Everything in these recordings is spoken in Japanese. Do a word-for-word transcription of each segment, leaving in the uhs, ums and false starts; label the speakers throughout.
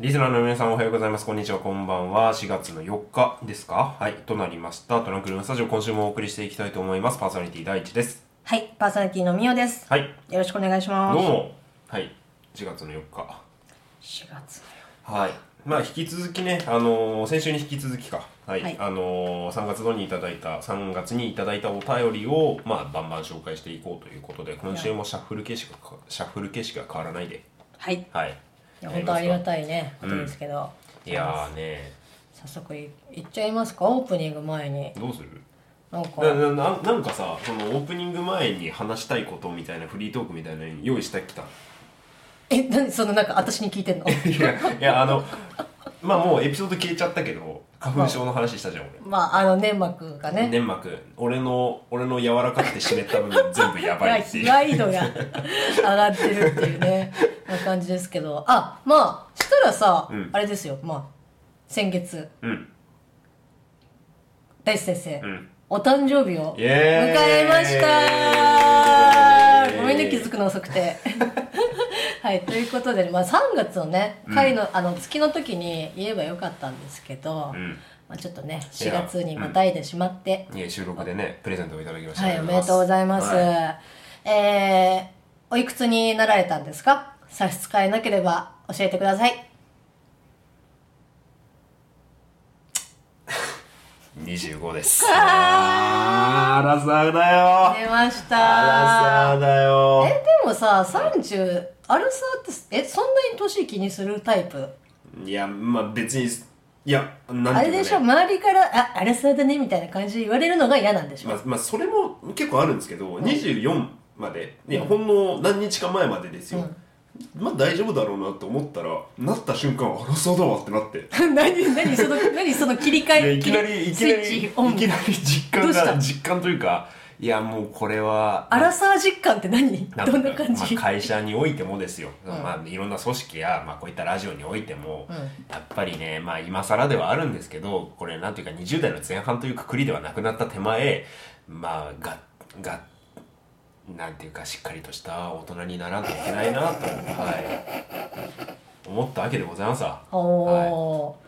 Speaker 1: リスナーの皆さんおはようございます。こんにちは、こんばんは。しがつのよっかですか？はい、となりました。トランクルームスタジオ、今週もお送りしていきたいと思います。パーソナリティ第一です。
Speaker 2: はい、パーソナリティのみおです。
Speaker 1: はい。
Speaker 2: よろしくお願いします。
Speaker 1: どうも。はい、しがつのよっか。
Speaker 2: しがつ
Speaker 1: のよっか。はい。まあ、引き続きね、あのー、先週に引き続きか。はい。はい、あのー、さんがつ度にいただいた、さんがつにいただいたお便りを、まあ、バンバン紹介していこうということで、今週もシャッフル形式が、シャッフル形式が変わらないで。
Speaker 2: はい。
Speaker 1: はい。
Speaker 2: いや本当ありがたいね、ことですけど、
Speaker 1: うん、いやーね
Speaker 2: 早速いいっちゃいますか。オープニング前に
Speaker 1: どうする？
Speaker 2: なんか
Speaker 1: な, な, なんかさ、そのオープニング前に話したいことみたいなフリートークみたいなの用意してきた。
Speaker 2: え、何そのなんか私に聞いてんの？
Speaker 1: いやいや、あのまあもうエピソード消えちゃったけど、花粉症の話したじゃん、俺。
Speaker 2: まああの粘膜がね、
Speaker 1: 粘膜、俺の俺の柔らかくて湿った部分全部やばいっていう。
Speaker 2: 被害度が上がってるっていうねな感じですけど、あ、まあしたらさ、うん、あれですよ、まあ先月、うん、大地先生、うん、お誕生日を迎えました。ごめんね、気づくの遅くてはい、ということで、まあ、さんがつのね回の、うん、あの月の時に言えばよかったんですけど、うん、まあ、ちょっとねしがつにまたいでしまって、
Speaker 1: うん、いや収録でねプレゼントをいただきました。
Speaker 2: はい、おめでとうございます、はい、えー、おいくつになられたんですか？差し支えなければ教えてください。
Speaker 1: にじゅうごです。あー、アラサーだよ。
Speaker 2: 出ました。
Speaker 1: アラサーだよ。
Speaker 2: え、でもさ、さんじゅう、アラサーって、え、そんなに年気にするタイプ？
Speaker 1: いや、まあ別に、いや、なんていうかね、
Speaker 2: あれでしょ、周りから、あ、アラサーだねみたいな感じで言われるのが嫌なんでしょ。
Speaker 1: まあ、まあ、それも結構あるんですけど、うん、にじゅうよんまで、いや、ほんの何日か前までですよ。うん、まあ大丈夫だろうなって思ったら、なった瞬間、アラサーだわってなって
Speaker 2: 何何その何その切り替え、
Speaker 1: いきなりいきなりいきなり実感が実感というか、いやもうこれは
Speaker 2: アラサー実感って何？どんな感じ？
Speaker 1: まあ、会社においてもですよ、うん、まあいろんな組織や、まあ、こういったラジオにおいても、うん、やっぱりね、まあ今更ではあるんですけど、これなんていうかにじゅう代の前半というくくりではなくなった手前、まあががなんていうかしっかりとした大人にならんといけないなと、はい、思ったわけでございますわ。
Speaker 2: おー、はい、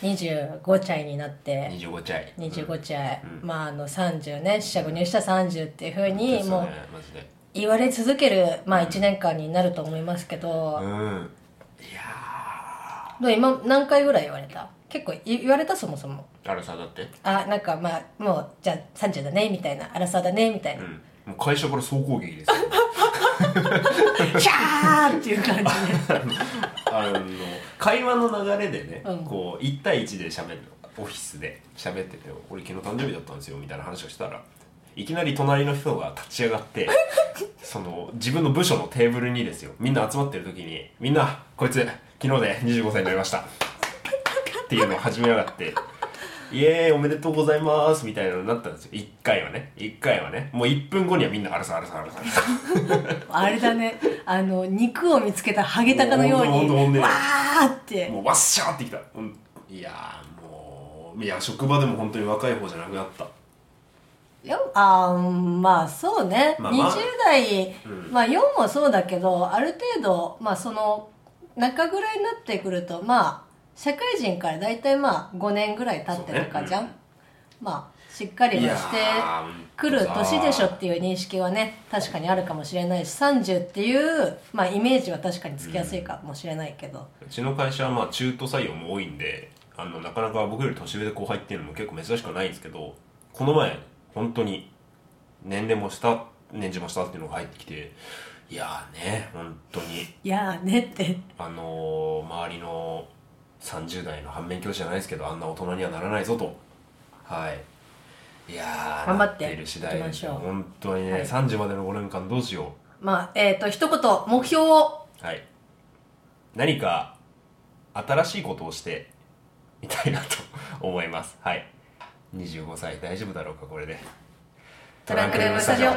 Speaker 2: にじゅうごちゃいになって
Speaker 1: にじゅうごちゃい
Speaker 2: にじゅうごちゃい、うん、まああのさんじゅうね、四捨五入したさんじゅうっていうふうにもう言われ続ける、まあいちねんかんになると思いますけど、うん、いやー、今何回ぐらい言われた？結構言われた？そもそも
Speaker 1: アラサーだって、
Speaker 2: あ、なんかまあもうじゃあさんじゅうだねみたいな、アラサーだねみたいな、うん、
Speaker 1: もう会社から総攻撃ですよ
Speaker 2: シャーっていう感じで
Speaker 1: あの会話の流れでね、うん、こういち対いちで喋るの、オフィスで喋ってて、俺昨日誕生日だったんですよみたいな話をしたら、いきなり隣の人が立ち上がってその自分の部署のテーブルにですよ、みんな集まってる時に、みんなこいつ昨日でにじゅうごさいになりましたっていうのを始めやがってイエーイおめでとうございますみたいなのになったんですよ。いっかいはね、いっかいはね、もういっぷんごにはみんなアラサーアラサーアラサー
Speaker 2: あれだね、あの肉を見つけたハゲタカのようにわーって
Speaker 1: もうわっしゃーってきた、うん、いやーもう、いや職場でも本当に若い方じゃなくなった。
Speaker 2: いや、あー、まあそうね、まあまあ、にじゅう代、うん、まあよんもそうだけど、ある程度まあその中ぐらいになってくると、まあ社会人からだいたいまあごねんぐらい経ってるかじゃん、ね、うん、まあしっかりはしてくる年でしょっていう認識はね確かにあるかもしれないし、さんじゅうっていう、まあ、イメージは確かにつきやすいかもしれないけど、
Speaker 1: うん、うちの会社はまあ中途採用も多いんで、あのなかなか僕より年上で後輩っていうのも結構珍しくはないんですけど、この前本当に年齢も下年次も下っていうのが入ってきて、いやーね本当に
Speaker 2: いやーねって
Speaker 1: あのー、周りのさんじゅう代の反面教師じゃないですけど、あんな大人にはならないぞと、はい、いやー
Speaker 2: 頑張って
Speaker 1: なっている次第ですよ本当にね、はい、さんじまでのごねんかんどうしよ
Speaker 2: う。まあえっ、ー、と一言目標を、
Speaker 1: はい、何か新しいことをしてみたいなと思います。はい、にじゅうごさい大丈夫だろうかこれで。
Speaker 2: トランクルームスタジオ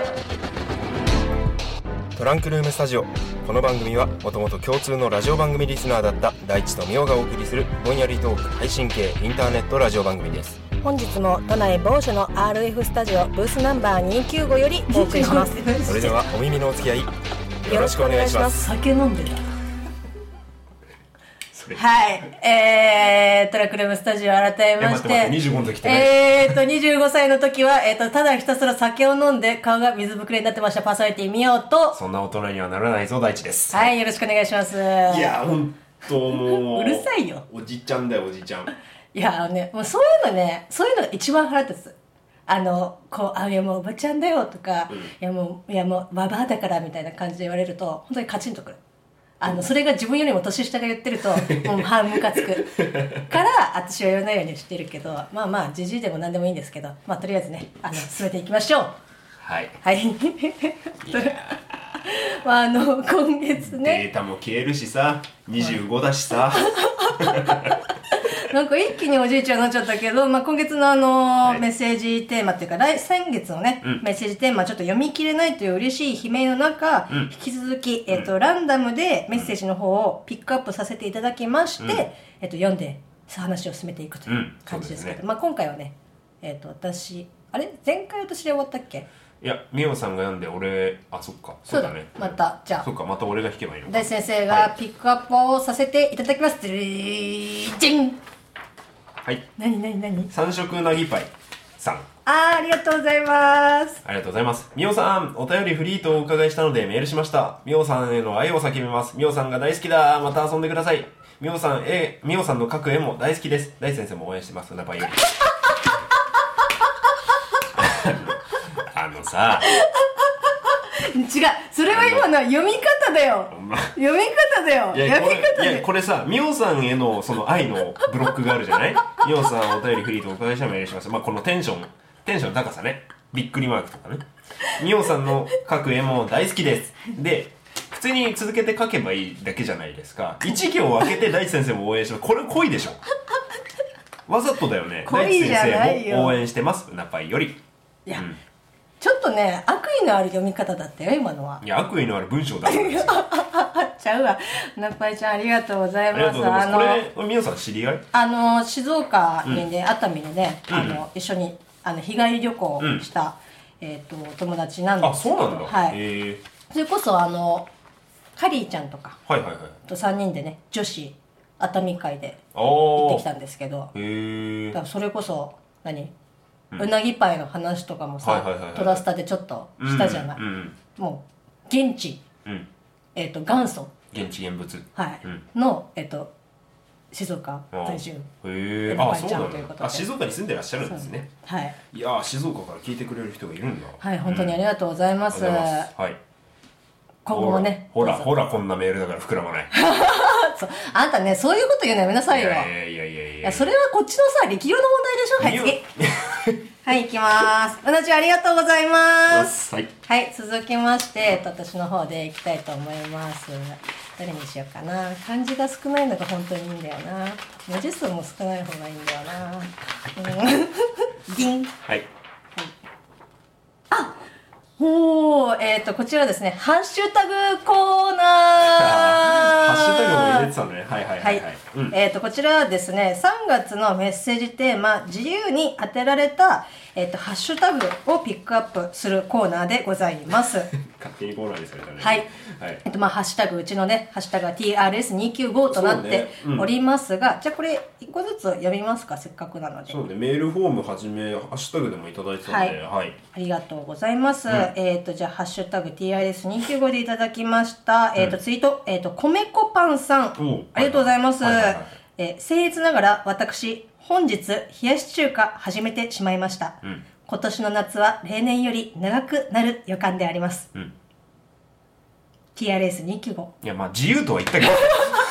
Speaker 1: トランクルームスタジオ、この番組はもともと共通のラジオ番組リスナーだった大地とみおがお送りするぼんやりトーク配信系インターネットラジオ番組です。
Speaker 2: 本日も都内某所の アールエフ スタジオブースナンバーにひゃくきゅうじゅうごよりお送りします
Speaker 1: それではお耳のお付き合いよろしくお願いします。
Speaker 2: 酒飲んでたはいえートラクルームスタジオ改めまして、
Speaker 1: にじゅうごの時って
Speaker 2: えーっとにじゅうごさいの時は、えー、とただひたすら酒を飲んで顔が水ぶくれになってましたパーソナリティみよと、
Speaker 1: そんな大人にはならないぞ大地です。
Speaker 2: はい、よろしくお願いします。い
Speaker 1: やほんともう
Speaker 2: うるさいよ、
Speaker 1: おじちゃんだよおじちゃん。
Speaker 2: いやあのねもうそういうのね、そういうのが一番腹立つ。あのこうあいやもうおばちゃんだよとか、うん、いやもういやもうババアだからみたいな感じで言われると本当にカチンとくる。あのそれが自分よりも年下が言ってるともう半ムカつくから私は言わないようにしてるけど、まあまあジジイでも何でもいいんですけど、まあとりあえずねあの進めていきましょう。
Speaker 1: はい
Speaker 2: はいまああの今月ね
Speaker 1: データも消えるしさにじゅうごだしさ
Speaker 2: なんか一気におじいちゃんになっちゃったけど、まあ、今月のあの、はい、メッセージテーマっていうか来先月のね、うん、メッセージテーマちょっと読み切れないという嬉しい悲鳴の中、うん、引き続き、えーとうん、ランダムでメッセージの方をピックアップさせていただきまして、うんえー、と読んで話を進めていくという感じですけど、うんねまあ、今回はね、えー、と私あれ前回私で終わったっけ。
Speaker 1: いや、みおさんが読んで俺あそっかそうだね
Speaker 2: またじゃあ
Speaker 1: そっかまた俺が弾けばいいのか。
Speaker 2: 大先生がピックアップをさせていただきます。はい、ジン
Speaker 1: はい。
Speaker 2: 何何何
Speaker 1: 三色なぎパイさん。
Speaker 2: あー、ありがとうございます。
Speaker 1: ありがとうございます。みおさん、お便りフリーとお伺いしたのでメールしました。みおさんへの愛を叫びます。みおさんが大好きだ。また遊んでください。みおさん、え、みおさんの描く絵も大好きです。大先生も応援してます。ナパイより。あのさ。
Speaker 2: 違う、それは今の読み方だよ。読み方だよ。
Speaker 1: いや読み方でいやこれさ、みおさんへのその愛のブロックがあるじゃない。みおさんお便りフリーとお伺いしたらお願いします。まあこのテンションテンションの高さね、びっくりマークとかね。みおさんの描く絵も大好きです。で普通に続けて描けばいいだけじゃないですか。一行分けて大地先生も応援します。これ恋でしょ。わざとだよね。大地先生も応援してます。ナパイより。
Speaker 2: いや、うん、ちょっとね悪意のある読み方だったよ今のは。
Speaker 1: いや悪意のある文章だったんですよ。
Speaker 2: ちゃうわ。ナパイちゃんありがとうございます。ありがとうございます。
Speaker 1: これ皆さん知り合い？
Speaker 2: あの静岡にね、うん、熱海にね、あの、うん、一緒にあの日帰り旅行した、うん、えっ、ー、と友達なんですけど。
Speaker 1: あ、そうなんだ。
Speaker 2: はい。へえ。それこそあのカリーちゃんとか、
Speaker 1: はいはいはい、
Speaker 2: とさんにんでね女子熱海会で行ってきたんですけど、
Speaker 1: へえ。
Speaker 2: だからそれこそ何？うなぎパイの話とかもさ、トラスタでちょっとしたじゃない、うんうんうん、もう現地、うん、えっ、ー、と元祖
Speaker 1: 現地現物、
Speaker 2: はい、うん、の、えっ、ー、と静岡在住。
Speaker 1: へえ。あ、そうなんだ。あ、静岡に住んでらっしゃるんですね。
Speaker 2: はい。
Speaker 1: いや静岡から聞いてくれる人がいるんだ。
Speaker 2: はい、本当にありがとうございます。うん、はい。今後もね。
Speaker 1: ほらほらこんなメールだから膨らまない。
Speaker 2: そうあんたねそういうこと言うのやめなさいよ。い
Speaker 1: やいやいやいやいや。
Speaker 2: いやそれはこっちのさ力量の問題でしょ。はい次。はい行きます。うなちゃんありがとうございます。
Speaker 1: はい。
Speaker 2: はい、続きまして私の方でいきたいと思います。どれにしようかな。漢字が少ないのが本当にいいんだよな。文字数も少ない方がいいんだよな。ギン。
Speaker 1: はい。
Speaker 2: あ、おー、えっとこちらですね、ハッシュタグコーナー。
Speaker 1: ハッシュタグも入れてたね。はいはいはい、はい。はい、
Speaker 2: うん、えっとこちらはですね、さんがつのメッセージテーマ自由に当てられた、えっとハッシュタグをピックアップするコーナーでございます。
Speaker 1: 勝手にコーナーにされたね。
Speaker 2: はい。はい、えっとまあハッシュタグうちのねハッシュタグは ティーアールエスにひゃくきゅうじゅうご となっておりますが、ねうん、じゃあこれいっこずつ読みますか、せっかくなので。
Speaker 1: そうね、メールフォームはじめハッシュタグでもいただいてたので、はい、はい、
Speaker 2: ありがとうございます。うん、えっとじゃあハッシュタグ ティーアールエスにひゃくきゅうじゅうご でいただきました。うん、えっとツイートえっと米粉パンさん、ありがとうございます。え僭越ながら私本日冷やし中華始めてしまいました。うん、今年の夏は例年より長くなる予感であります。うん、ティーアールエスにひゃくきゅうじゅうご。
Speaker 1: いやまあ自由とは言ったけど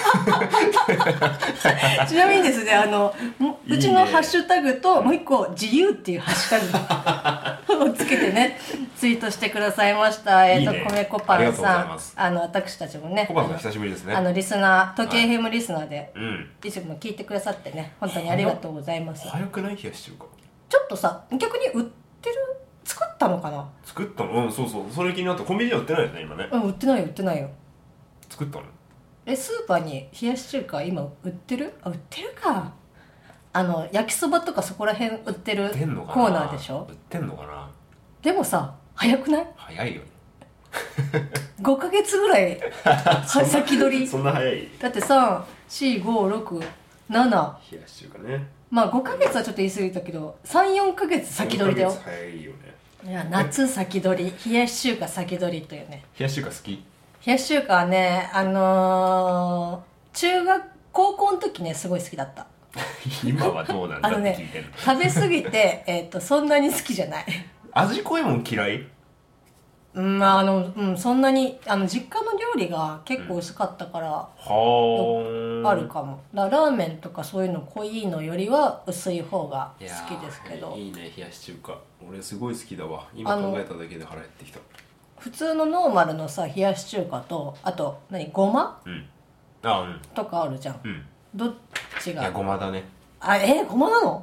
Speaker 2: ちなみにですね、あのうちのハッシュタグともう一個自由っていうハッシュタグをつけてねツイートしてくださいました。えっ、ー、と米粉パンさん、あの私たちもね、
Speaker 1: コパンさん久しぶりですね。
Speaker 2: あのリスナー時計 エフエム リスナーで、
Speaker 1: はい、うん、
Speaker 2: いつも聞いてくださってね本当にありがとうございます。
Speaker 1: 早くない冷やし中華。
Speaker 2: ちょっとさ逆に売ってる作ったのかな。
Speaker 1: 作ったの？うん、そうそう、それ気になった。コンビニでは売ってないよね今ね。
Speaker 2: うん、売ってないよ売ってないよ。
Speaker 1: 作ったの？
Speaker 2: えスーパーに冷やし中華今売ってる？あ売ってるか。あの焼きそばとかそこら辺売ってるコーナーでしょ。
Speaker 1: 売ってんのかな。
Speaker 2: でもさ早くない？
Speaker 1: 早いよね
Speaker 2: ごかげつぐらい先取り。
Speaker 1: そんな早い？
Speaker 2: だってさん、よん、ご、ろく、なな、
Speaker 1: 冷やし中華ね。
Speaker 2: まあごかげつはちょっと言い過ぎたけどさん、よんかげつ先取りだよ。
Speaker 1: 早いよね。
Speaker 2: いや夏先取り、冷やし中華先取りというね。
Speaker 1: 冷やし中華好き？
Speaker 2: 冷やし中華はね、あのー、中学高校の時ねすごい好きだった。
Speaker 1: 今はどうなんだって聞いてる。
Speaker 2: あのね、食べ過ぎてえっとそんなに好きじゃない。
Speaker 1: 味濃いもん嫌い？
Speaker 2: うん、あの、うん、そんなにあの実家の料理が結構薄かったから、うん、はあるかも。だラーメンとかそういうの濃いのよりは薄い方が好きですけど。
Speaker 1: いいね冷やし中華。俺すごい好きだわ。今考えただけで腹減ってきた。
Speaker 2: 普通のノーマルのさ冷やし中華とあと何ごま、
Speaker 1: うん、あ、うん、
Speaker 2: とかあるじゃん、うん、どっちが？
Speaker 1: いやごまだね。
Speaker 2: あ、えごまなの？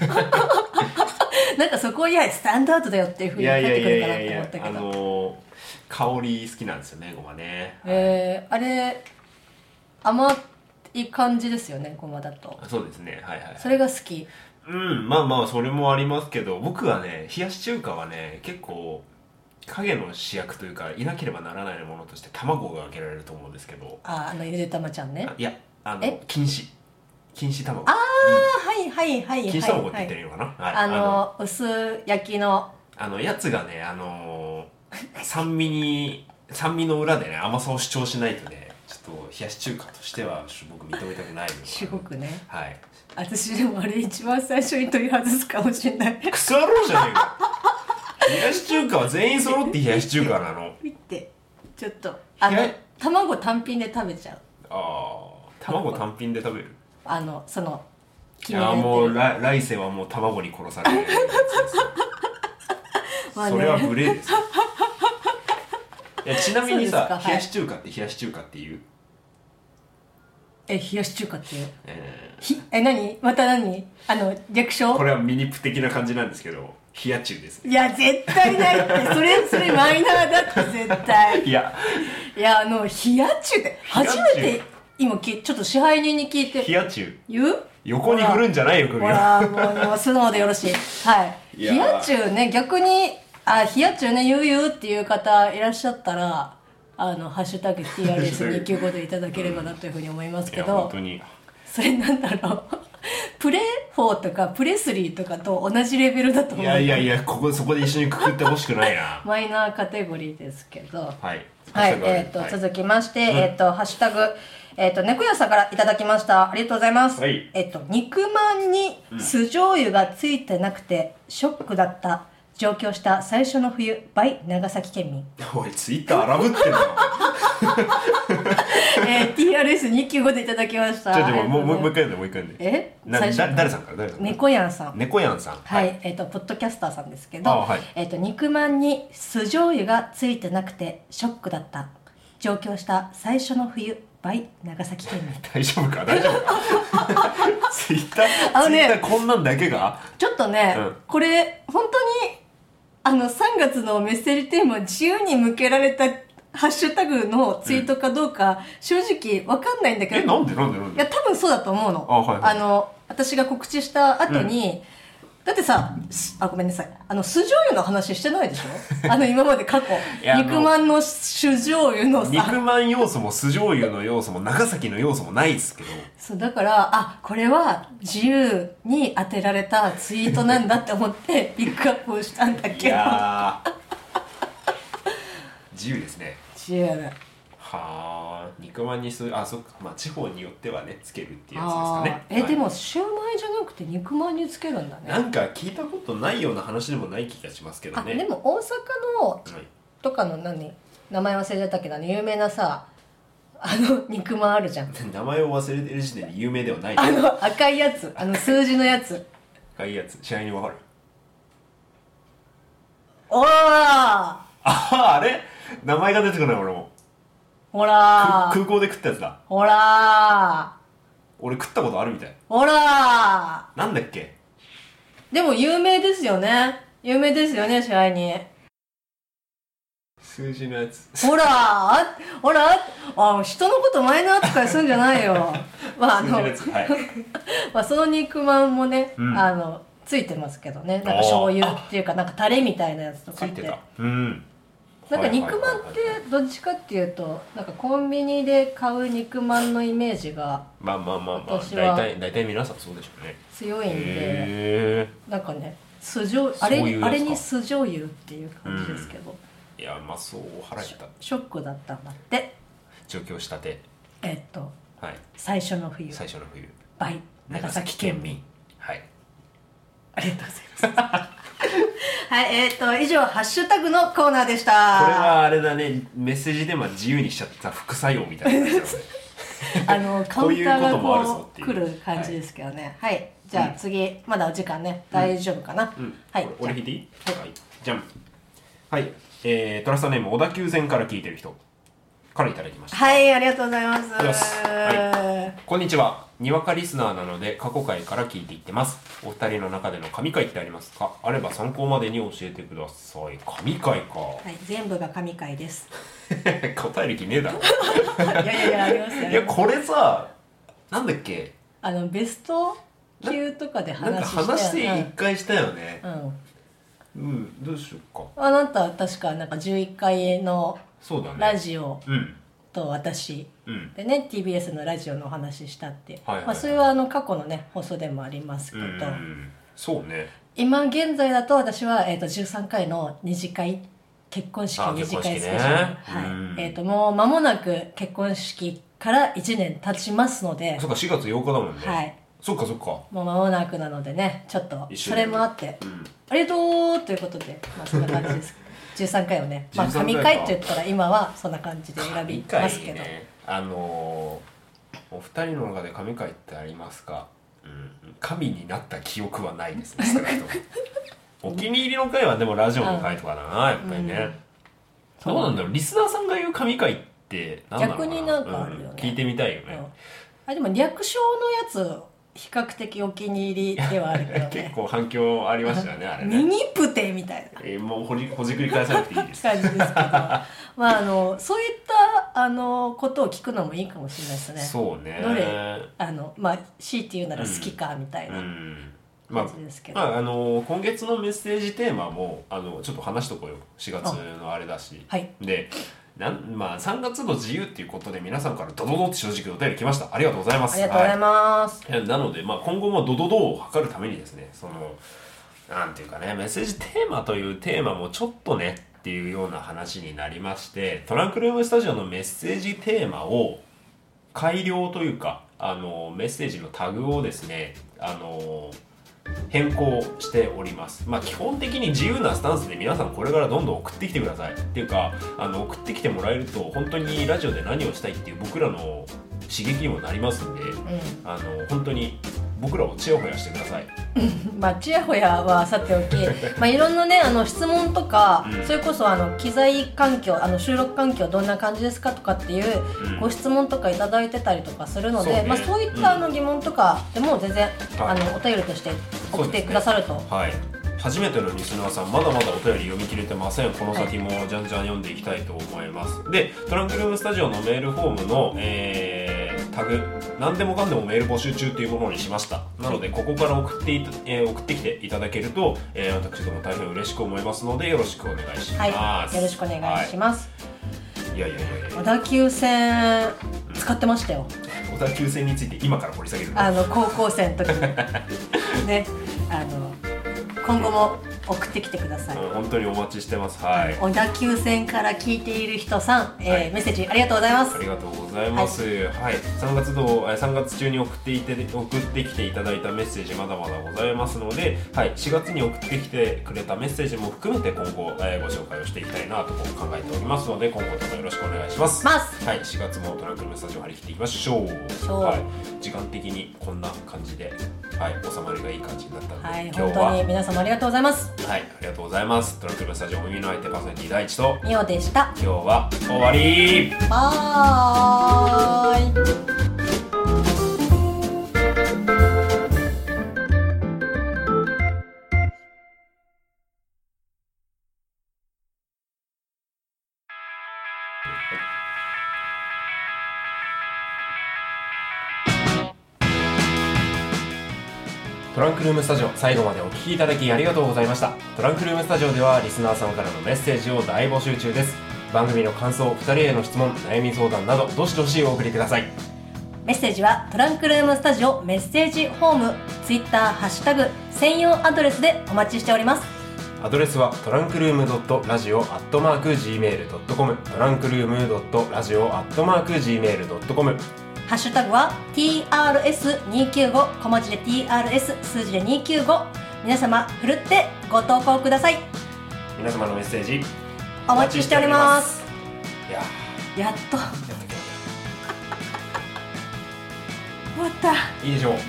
Speaker 2: なんかそこいやスタンダードだよっていうふうに返ってくるかなって思ったけど。
Speaker 1: あのー、香り好きなんですよねごまね。
Speaker 2: えー、あれ甘い感じですよねごまだと。
Speaker 1: そうですね、はいはい、はい、
Speaker 2: それが好き。
Speaker 1: うん、まあまあそれもありますけど、僕はね冷やし中華はね結構影の主役というかいなければならないものとして卵が挙げられると思うんですけど。
Speaker 2: あ、あのゆでたまちゃんね。
Speaker 1: いや、あの錦糸錦糸卵。
Speaker 2: ああ、うん、はいはいはいはい。
Speaker 1: 錦糸卵って言ってるのかな、はい、
Speaker 2: あの薄焼きの
Speaker 1: あのやつがね、あのー、酸味に酸味の裏でね甘さを主張しないとね、ちょっと冷やし中華としては僕認めたくないの。
Speaker 2: すごくね。
Speaker 1: はい。
Speaker 2: 私でもあれ一番最初に取り外すかもしれない。
Speaker 1: クソ野郎じゃねえか。冷やし中華は全員揃って冷やし中華なの。
Speaker 2: 見てちょっとあの卵単品で食べちゃう。あ
Speaker 1: あ、卵単品で食べる。
Speaker 2: あのその
Speaker 1: いやもう来来世はもう卵に殺されるやつですよ。まあね、それは無礼ですよ。いやちなみにさ、はい、冷やし中華って冷やし中華っていう？
Speaker 2: え、冷やし中華っていう？えー、ひえ何また何あの略称？
Speaker 1: これはミニプ的な感じなんですけど、冷や中です、ね。
Speaker 2: いや絶対ないってそれそれマイナーだって絶対。いやいやあの冷や中って初めて今きちょっと支配人に聞いて。
Speaker 1: 冷や中
Speaker 2: 言う？
Speaker 1: 横に振るんじゃないよ首を。
Speaker 2: ほらもうもう素直でよろしい。はい。冷や中ね、逆にあ冷や中ね言う言うっていう方いらっしゃったら。あのハッシュタグ ティーアールエスにきゅうご でいただければなというふうに思いますけど、
Speaker 1: 本当に
Speaker 2: それなんだろうプレフォーとかプレスリーとかと同じレベルだと思う。
Speaker 1: いやいやいや、ここそこで一緒にくくってほしくないな。
Speaker 2: マイナーカテゴリーですけど、
Speaker 1: はい、
Speaker 2: はい、えっ、ー、と、はい、続きまして、うん、えっ、ー、とハッシュタグえっ、ー、と猫屋さんからいただきました。ありがとうございます。はい、えっ、と肉まんに酢醤油がついてなくてショックだった。上京した最初の冬 by 長崎県民。
Speaker 1: おいツイッター荒ぶってるな。
Speaker 2: えー、ティーアールエスにきゅうご でいただきました。
Speaker 1: ちょっともうもう一回でもう一回で。
Speaker 2: え？
Speaker 1: な誰さんから誰さんから？
Speaker 2: 猫やんさん。
Speaker 1: 猫やんさん。
Speaker 2: はい、はい、えっ、ー、とポッドキャスターさんですけど、はい、えっ、ー、と肉まんに酢醤油がついてなくてショックだった。上京した最初の冬 by 長崎県民。
Speaker 1: 大丈夫か大丈夫か。ツイッターあの、ね、ツイッターこんなんだけが。
Speaker 2: ちょっとね、うん、これ本当に。あのさんがつのメッセージテーマ自由に向けられたハッシュタグのツイートかどうか、うん、正直わかんないんだけど。
Speaker 1: え、なんでなんでなんで？
Speaker 2: いや多分そうだと思うの。あ、はいはい、あの私が告知した後に、うん、だってさあごめんなさいあの酢醤油の話してないでしょ。あの今まで過去肉まんの酢醤油のさ
Speaker 1: 肉まん要素も酢醤油の要素も長崎の要素もないですけど。
Speaker 2: そうだからあこれは自由に当てられたツイートなんだって思ってピックアップをしたんだけど。いや
Speaker 1: 自由ですね。
Speaker 2: 自由だ。は
Speaker 1: あ肉まんにするあそっか、まあ地方によってはねつけるっていうやつですかね。
Speaker 2: え、はい、でもシューマイじゃなくて肉まんにつけるんだね。
Speaker 1: なんか聞いたことないような話でもない気がしますけどね。
Speaker 2: あでも大阪の、はい、とかの何名前忘れちゃったけど有名なさあの肉まんあるじゃん。
Speaker 1: 名前を忘れてる時点で有名ではない。
Speaker 2: あの赤いやつあの数字のやつ。
Speaker 1: 赤いやつ試合に分かる。
Speaker 2: おーあ
Speaker 1: ああれ名前が出てこない俺も。
Speaker 2: ほら
Speaker 1: 空港で食ったやつだ。
Speaker 2: ほら
Speaker 1: 俺食ったことあるみたい。
Speaker 2: ほら
Speaker 1: なんだっけ。
Speaker 2: でも有名ですよね。有名ですよね試合に。
Speaker 1: 数字のやつ。
Speaker 2: ほらあほらあ人のことマイナー扱いするんじゃないよ。まああの、はい、まあその肉まんもね、うん、あのついてますけどね。なんか醤油っていうかなんかタレみたいなやつとかって。
Speaker 1: ついてた。うん。
Speaker 2: なんか肉まんってどっちかっていうとなんかコンビニで買う肉まんのイメージが
Speaker 1: まあまあまあまあ大体大体皆さんそうでしょうね。
Speaker 2: 強いんでなんかね酢醤油あれあれに酢醤油っていう感じですけど、
Speaker 1: うん、いやまあそう腹減った。
Speaker 2: ショックだったんだって
Speaker 1: 上京したて
Speaker 2: えっと、
Speaker 1: はい、
Speaker 2: 最初の冬
Speaker 1: 最初の冬
Speaker 2: by 長崎県民
Speaker 1: はい
Speaker 2: ありがとうございますはいえー、っと以上ハッシュタグのコーナーでした。
Speaker 1: これはあれだねメッセージでも自由にしちゃった副作用みたいな感じだね
Speaker 2: あのカウンターがこう来る感じですけどね。はい、はい、じゃあ次、うん、まだお時間ね大丈夫かな、
Speaker 1: うんうん、
Speaker 2: はい
Speaker 1: 俺引いていい？はい、はい、じゃんはい、えー、トラスターネーム小田急線から聞いてる人からいただきました。
Speaker 2: はいありがとうございます。
Speaker 1: はい、こんにちは。にわかリスナーなので過去回から聞いていってます。お二人の中での神回ってありますか？あれば参考までに教えてください。神回か。は
Speaker 2: い全部が神回です
Speaker 1: 答える気ねえだろ
Speaker 2: いやいやいやありますよ。
Speaker 1: いやこれさなんだっけ
Speaker 2: あのベストきゅうとかで話したよね。
Speaker 1: なんか話して一回したよね。
Speaker 2: うん、
Speaker 1: うん、どうしようか。
Speaker 2: あなた確かなんかじゅういっかいのラジオと私でね、うん、ティービーエス のラジオのお話したって、はいはいはい、まあ、それはあの過去のね放送でもありますけど、うん、
Speaker 1: そうね
Speaker 2: 今現在だと私は、えー、とじゅうさんかいの二次会結婚式二次会スペシャル、ねはいえー、ともう間もなく結婚式からいちねん経ちますので。
Speaker 1: そっかしがつようかだもんね。
Speaker 2: はい
Speaker 1: そっかそっか
Speaker 2: もう間もなくなのでねちょっとそれもあって、うん、ありがとうということでまあそんな感じですじゅうさんかいをねまあ神回って言ったら今はそんな感じで選びますけど、ね、
Speaker 1: あのー、お二人の中で神回ってありますか？うん、神になった記憶はないですねお気に入りの回はでもラジオの回とかだなやっぱりね、うん、どうなんだろうリスナーさんが言う神回って何だろうな。
Speaker 2: 逆になんかあるよね、
Speaker 1: うん、聞いてみたいよね、
Speaker 2: うん、あでも略称のやつ比較的お気に入りではあるけどね
Speaker 1: 結構反響ありましたよねあれね
Speaker 2: ミニプテみたいな、
Speaker 1: えー、もうほじほじくり返さなくていいです
Speaker 2: 感じですけどまああのそういったあのことを聞くのもいいかもしれないですね。
Speaker 1: そうね
Speaker 2: どれあのまあ強いて言うなら好きかみたいな感じですけど、
Speaker 1: まあまあ、あの今月のメッセージテーマもあのちょっと話しとこうよしがつのあれだし、
Speaker 2: はい、
Speaker 1: でなんまあ、さんがつの自由っていうことで皆さんからドドドって正直お便り来ました。ありがとうございます。
Speaker 2: ありがとうございます、
Speaker 1: はい、なので、まあ、今後もドドドを図るためにですねそのなんていうかねメッセージテーマというテーマもちょっとねっていうような話になりましてトランクルームスタジオのメッセージテーマを改良というかあのメッセージのタグをですねあの変更しております。まあ基本的に自由なスタンスで皆さんこれからどんどん送ってきてくださいっていうかあの送ってきてもらえると本当にラジオで何をしたいっていう僕らの刺激にもなりますんで、うん、あの本当に僕らをチヤホヤしてください
Speaker 2: まあチヤホヤはさておきまあいろんなねあの質問とか、うん、それこそあの機材環境あの収録環境どんな感じですかとかっていう、うん、ご質問とかいただいてたりとかするのでそう、ねまあ、そういったあの疑問とかでも全然、うん、あのお便りとして送ってくださると、
Speaker 1: はい初めてのリスナーさんまだまだお便り読み切れてません。この先もじゃんじゃん読んでいきたいと思います、はい、でトランクルームスタジオのメールフォームの、えー、タグ何でもかんでもメール募集中っていうものにしました。なのでここから送ってい、えー、送ってきていただけると、えー、私ども大変嬉しく思いますのでよろしくお願いします、
Speaker 2: はい、よろしくお願いします、
Speaker 1: はい、いやいやいやいや
Speaker 2: 小田急線使ってましたよ、
Speaker 1: うん、小田急線について今から掘り下げる
Speaker 2: あの高校生の時にねあの今後も送ってきてください。
Speaker 1: 本当にお待ちしてます。はい。
Speaker 2: 小田急線から聞いている人さん、えーはい、メッセージありがとうございます。
Speaker 1: ありがとうございます。はい。はい、さんがつ度さんがつ中に送っていて送ってきていただいたメッセージまだまだございますので、はい、しがつに送ってきてくれたメッセージも含めて今後、えー、ご紹介をしていきたいなと考えておりますので、今後ともよろしくお願いします。
Speaker 2: ます
Speaker 1: はい、しがつもトランクルームスタジオ張り切っていきましょう。はい、時間的にこんな感じで、はい、収まりがいい感じになったので、はい、今日は
Speaker 2: 本当に皆様ありがとうございます。
Speaker 1: はい、ありがとうございます。トランクルームスタジオお耳の相手パーソナリティ第一と
Speaker 2: ミオでした。
Speaker 1: 今日は終わり。
Speaker 2: バーイ。
Speaker 1: トランクルームスタジオ、最後までお聞きいただきありがとうございました。トランクルームスタジオではリスナーさんからのメッセージを大募集中です。番組の感想、ふたりへの質問、悩み相談などどしどしお送りください。
Speaker 2: メッセージはトランクルームスタジオメッセージホーム、ツイッターハッシュタグ専用アドレスでお待ちしております。
Speaker 1: アドレスはトランクルームドットラジオアットマークジーメールドットコム、トランクルームドットラジオアットマークジーメールドットコム。
Speaker 2: ハッシュタグは ティーアールエスにひゃくきゅうじゅうご、小文字で ティーアールエス 数字でにひゃくきゅうじゅうご。皆様ふるってご投稿ください。
Speaker 1: 皆様のメッセージ
Speaker 2: お待ちしております。
Speaker 1: いや
Speaker 2: やっと
Speaker 1: やったけど
Speaker 2: 終わった。
Speaker 1: いいでしょう。うん、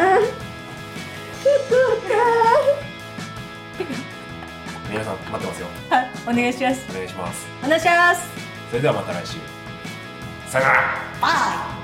Speaker 1: 皆さん待ってますよ。
Speaker 2: はい、お願いします。
Speaker 1: お願いします。
Speaker 2: お願いします。
Speaker 1: それではまた来週。さよなら。
Speaker 2: バイ。